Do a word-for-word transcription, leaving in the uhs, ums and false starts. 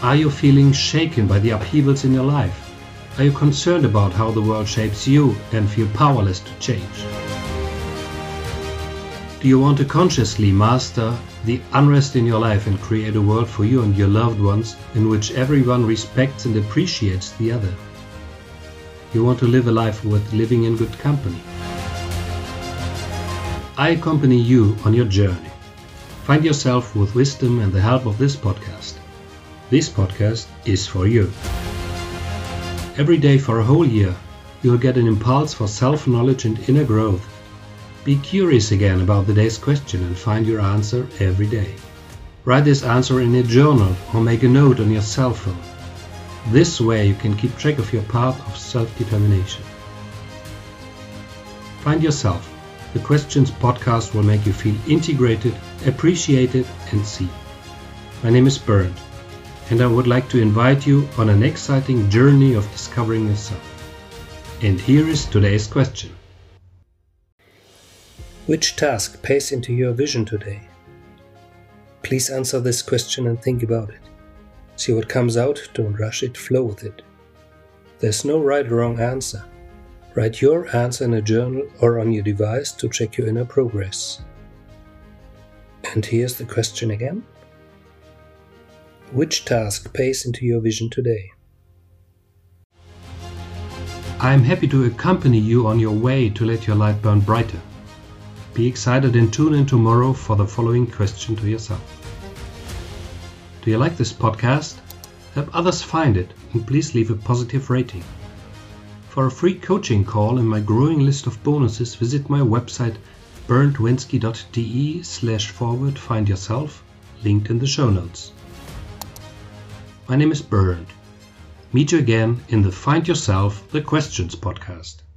Are you feeling shaken by the upheavals in your life? Are you concerned about how the world shapes you and feel powerless to change? Do you want to consciously master the unrest in your life and create a world for you and your loved ones in which everyone respects and appreciates the other? You want to live a life worth living in good company. I accompany you on your journey. Find yourself with wisdom and the help of this podcast. This podcast is for you. Every day for a whole year, you'll get an impulse for self-knowledge and inner growth. Be curious again about the day's question and find your answer every day. Write this answer in a journal or make a note on your cell phone. This way you can keep track of your path of self-determination. Find yourself. The Questions podcast will make you feel integrated, appreciated and seen. My name is Bernd, and I would like to invite you on an exciting journey of discovering yourself. And here is today's question. Which task pays into your vision today? Please answer this question and think about it. See what comes out, don't rush it, flow with it. There's no right or wrong answer. Write your answer in a journal or on your device to check your inner progress. And here's the question again. Which task pays into your vision today? I am happy to accompany you on your way to let your light burn brighter. Be excited and tune in tomorrow for the following question to yourself. Do you like this podcast? Help others find it and please leave a positive rating. For a free coaching call and my growing list of bonuses, visit my website berndwenski.de slash forward find yourself, linked in the show notes. My name is Bernd. Meet you again in the Find Yourself, the Questions podcast.